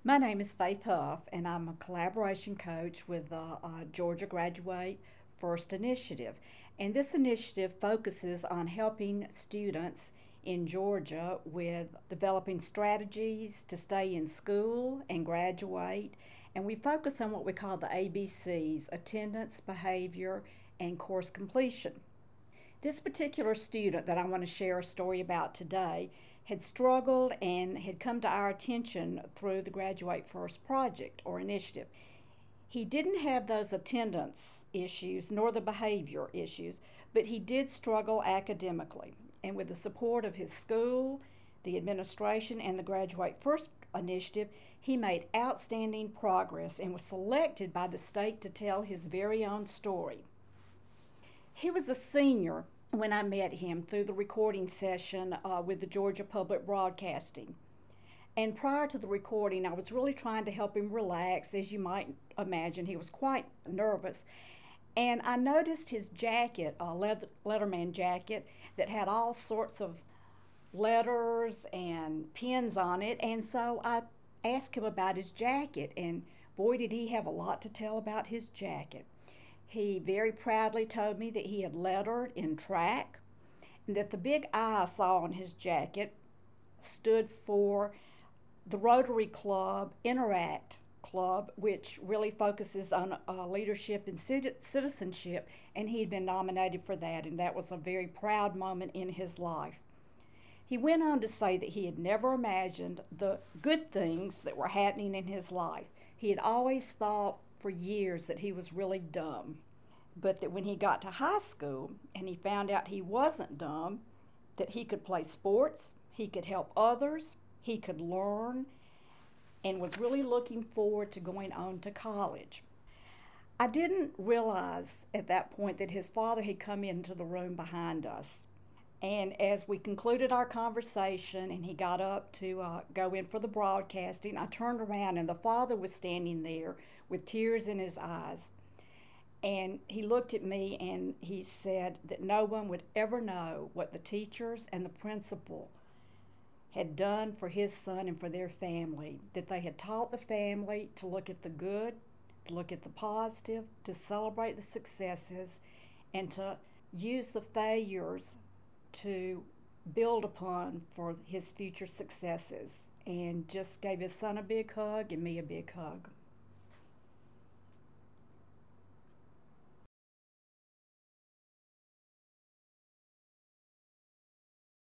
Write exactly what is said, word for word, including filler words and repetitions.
My name is Faith Huff, and I'm a collaboration coach with the uh, Georgia Graduate First Initiative. And this initiative focuses on helping students in Georgia with developing strategies to stay in school and graduate. And we focus on what we call the A B Cs: attendance, behavior, and course completion. This particular student that I want to share a story about today had struggled and had come to our attention through the Graduate First project or initiative. He didn't have those attendance issues nor the behavior issues, but he did struggle academically. And with the support of his school, the administration, and the Graduate First initiative, he made outstanding progress and was selected by the state to tell his very own story. He was a senior when I met him through the recording session uh, with the Georgia Public Broadcasting. And prior to the recording, I was really trying to help him relax. As you might imagine, he was quite nervous. And I noticed his jacket, a leather, Letterman jacket, that had all sorts of letters and pins on it. And so I asked him about his jacket, and boy, did he have a lot to tell about his jacket. He very proudly told me that he had lettered in track and that the big I I saw on his jacket stood for the Rotary Club Interact Club, which really focuses on uh, leadership and citizenship, and he had been nominated for that, and that was a very proud moment in his life. He went on to say that he had never imagined the good things that were happening in his life. He had always thought for years that he was really dumb, but that when he got to high school and he found out he wasn't dumb, that he could play sports, he could help others, he could learn, and was really looking forward to going on to college. I didn't realize at that point that his father had come into the room behind us. And as we concluded our conversation and he got up to uh, go in for the broadcasting, I turned around and the father was standing there with tears in his eyes. And he looked at me and he said that no one would ever know what the teachers and the principal had done for his son and for their family, that they had taught the family to look at the good, to look at the positive, to celebrate the successes, and to use the failures to build upon for his future successes, and just gave his son a big hug and me a big hug.